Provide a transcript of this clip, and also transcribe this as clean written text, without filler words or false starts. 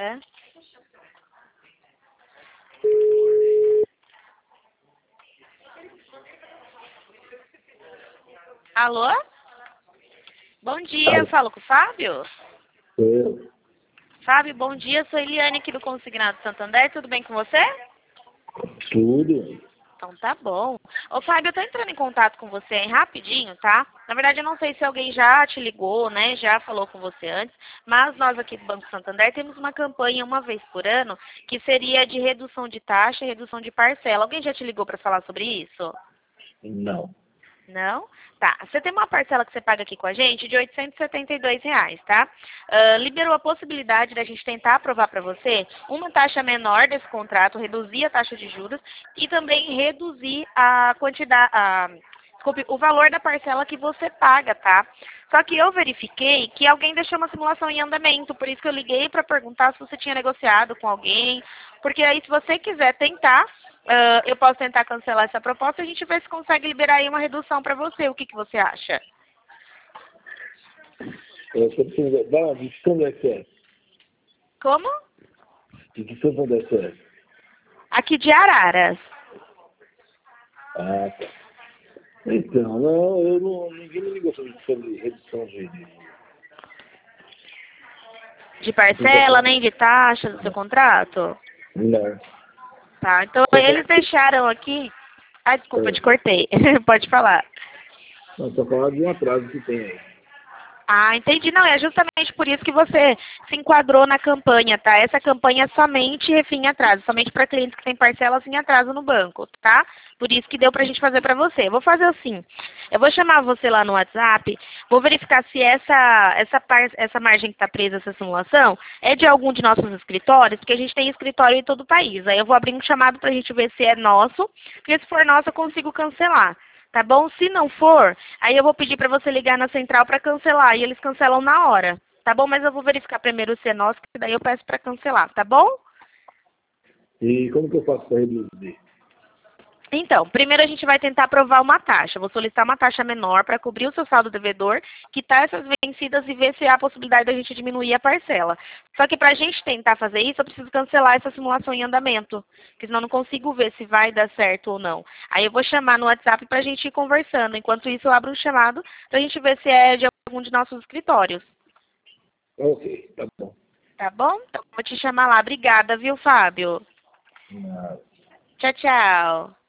É. Alô? Bom dia, eu falo com o Fábio? Eu, Fábio, bom dia, sou Eliane aqui do Consignado Santander, tudo bem com você? tudo. Então tá bom. Ô Fábio, eu tô entrando em contato com você aí rapidinho, tá? Na verdade, eu não sei se alguém já te ligou, né? Já falou com você antes, mas nós aqui do Banco Santander temos uma campanha uma vez por ano que seria de redução de taxa e redução de parcela. Alguém já te ligou para falar sobre isso? Não. Não? Tá. Você tem uma parcela que você paga aqui com a gente de R$ 872, tá? Liberou a possibilidade da gente tentar aprovar para você uma taxa menor desse contrato, reduzir a taxa de juros e também reduzir a quantidade, desculpe, o valor da parcela que você paga, tá? Só que eu verifiquei que alguém deixou uma simulação em andamento, por isso que eu liguei para perguntar se você tinha negociado com alguém, porque aí se você quiser tentar, eu posso tentar cancelar essa proposta e a gente vê se consegue liberar aí uma redução para você. O que que você acha? Você precisa dar de que onde é que é? Como? De que Santo André você é? Aqui de Araras. Ah, tá. Então, não, eu não, ninguém me ligou sobre redução De parcela, nem de taxa do seu contrato? Não. Tá, então Só eles deixaram aqui... Ai, desculpa, eu te cortei. Pode falar. só falar de um atraso que tem aí. Ah, entendi. Não, é justamente por isso que você se enquadrou na campanha, tá? Essa campanha é somente refém em atraso, somente para clientes que têm parcelas em atraso no banco, tá? Por isso que deu pra gente fazer pra você. Eu vou fazer assim, eu vou chamar você lá no WhatsApp, vou verificar se essa margem que tá presa, essa simulação, é de algum de nossos escritórios, porque a gente tem escritório em todo o país. Aí eu vou abrir um chamado pra gente ver se é nosso, porque se for nosso eu consigo cancelar. Tá bom? Se não for, aí eu vou pedir para você ligar na central para cancelar e eles cancelam na hora. Tá bom? Mas eu vou verificar primeiro se é nosso, que daí eu peço para cancelar, tá bom? E como que eu faço para reduzir? Então, primeiro a gente vai tentar aprovar uma taxa. Vou solicitar uma taxa menor para cobrir o seu saldo devedor, quitar essas vencidas e ver se há a possibilidade da gente diminuir a parcela. Só que para a gente tentar fazer isso, eu preciso cancelar essa simulação em andamento, porque senão eu não consigo ver se vai dar certo ou não. Aí eu vou chamar no WhatsApp para a gente ir conversando. Enquanto isso, eu abro um chamado para a gente ver se é de algum de nossos escritórios. Ok, tá bom. Tá bom? Então, vou te chamar lá. Obrigada, viu, Fábio? Não. Tchau, tchau.